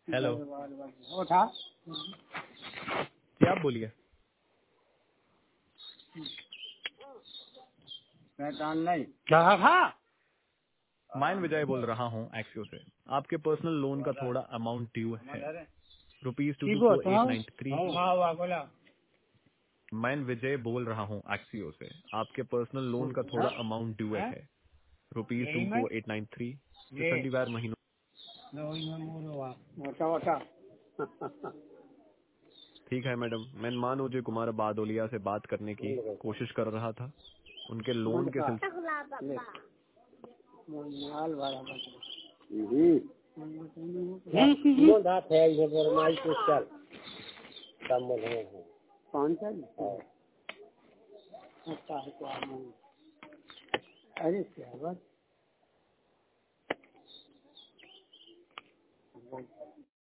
Hello उठा जी, आप बोलिए। नहीं क्या था? मैं विजय बोल रहा हूँ एक्सियो से। आपके पर्सनल लोन का थोड़ा अमाउंट ड्यू है, ₹224,893। बोला मैं विजय बोल रहा हूँ एक्सियो से। आपके पर्सनल लोन का थोड़ा अमाउंट ड्यू है, ₹24893। शनिवार महीनों। ठीक है मैडम, मैं मानोजय कुमार बादोलिया से बात करने की कोशिश कर रहा था। उनके लोन के सिलसिले कौन सा? अरे क्या बात